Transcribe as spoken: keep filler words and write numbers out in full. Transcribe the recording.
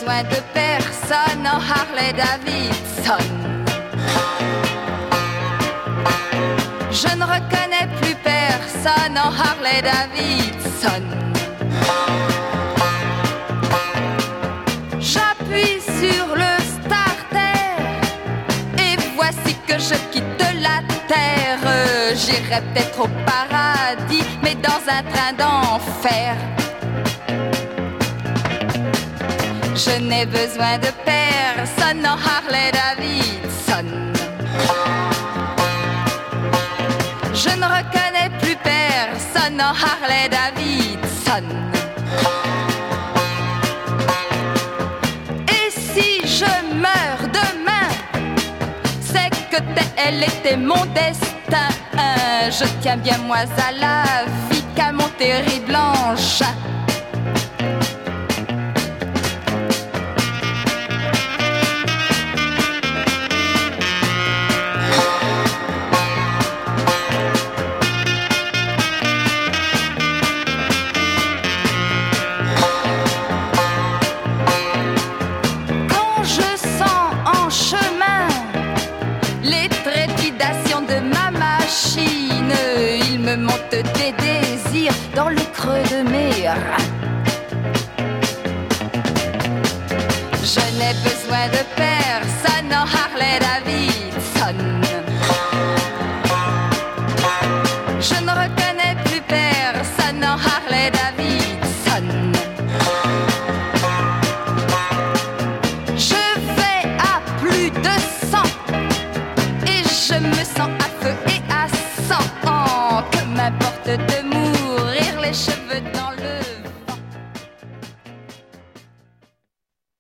besoin de personne en Harley Davidson. Je ne reconnais plus personne en Harley Davidson. J'appuie sur le starter et voici que je quitte la terre. J'irai peut-être au paradis, mais dans un train d'enfer. Je n'ai besoin de personne en Harley Davidson. Je ne reconnais plus personne en Harley Davidson. Et si je meurs demain, c'est que tel était mon destin. Je tiens bien moi à la vie qu'à mon terrible engin. Monte des désirs dans le creux de mes reins. Je n'ai besoin de personne en Harley Davidson. Je ne reconnais plus personne en Harley Davidson. Je vais à plus de cent et je me sens à